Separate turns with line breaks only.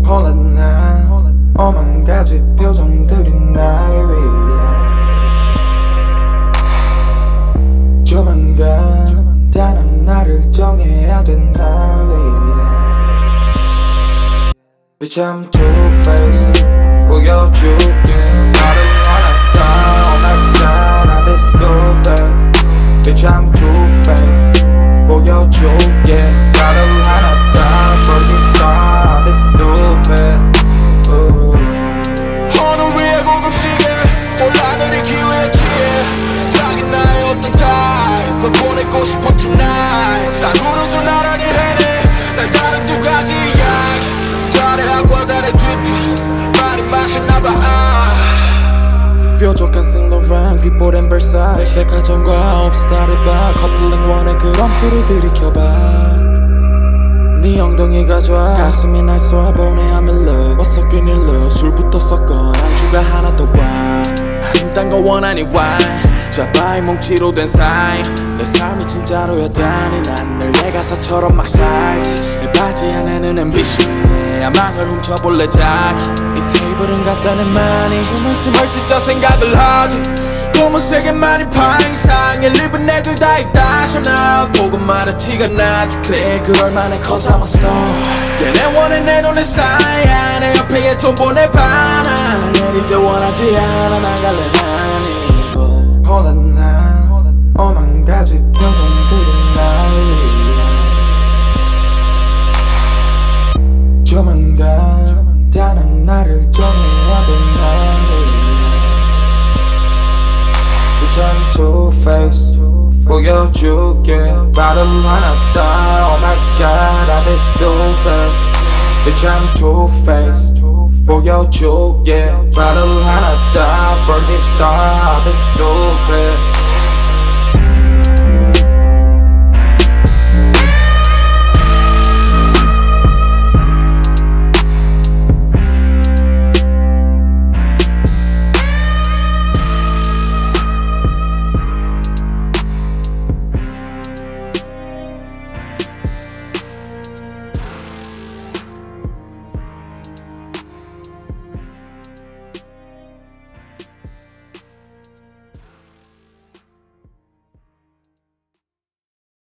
혼란 오만 가지 표정들이 날 위해 조만간 단 하나를 정해야 된 날 위해 Bitch I'm two-faced 보여줄게 나를 원했다 Oh my god I've been stupid Bitch I'm two-faced 보여줄게 나를 원했다 For this star I've been stupid
하늘 위에 고급지게 올라내릴 기회에 취해 자기 나의 어떤 타입 걸 보내고 싶어 tonight 싸구려서 나란히 해내 날 다른 두 가지 이야기 과대하고 달의 뒷빛 많이 마셨나봐
뾰족한 생로랑 귓볼엔 versace 백화점과 업스타를 봐 커플링 원해 그럼 술을 들이켜봐 네 엉덩이가 좋아 가슴이 날 쏘아보내 I'm in love What's up in love 술부터 섞어 안주가 하나 더와 딴 거 원하니 why 자바이 뭉치로 된 사이 내 삶이 진짜로였다니 난 늘 내 가사처럼 막 살지 내 바지 안에는 ambition 내 야망을 훔쳐볼래 자기 이 테이블은 갖다 내 많이
스멀스멀 진짜 생각을 하지 검은색의 많이 파 이상의 립은 애들 다 있다 샤넬 고구마를 티가 나지 그래 그럴 만해 cause I'm a star 걔네 원해 내 눈에 쌓여 내 옆에 좀 보내봐나 날 이제 원하지 않아 나갈래 난 이거
혼란 오만 가지 표정들이 날 위해 조만간 단 하나를 정해야 된 날 위해 Bitch I'm two-faced 보여줄게 말을 화났다 Oh my god I've been stupid Bitch I'm two-faced 보여줄게 말을 화났다 For this star I've been stupid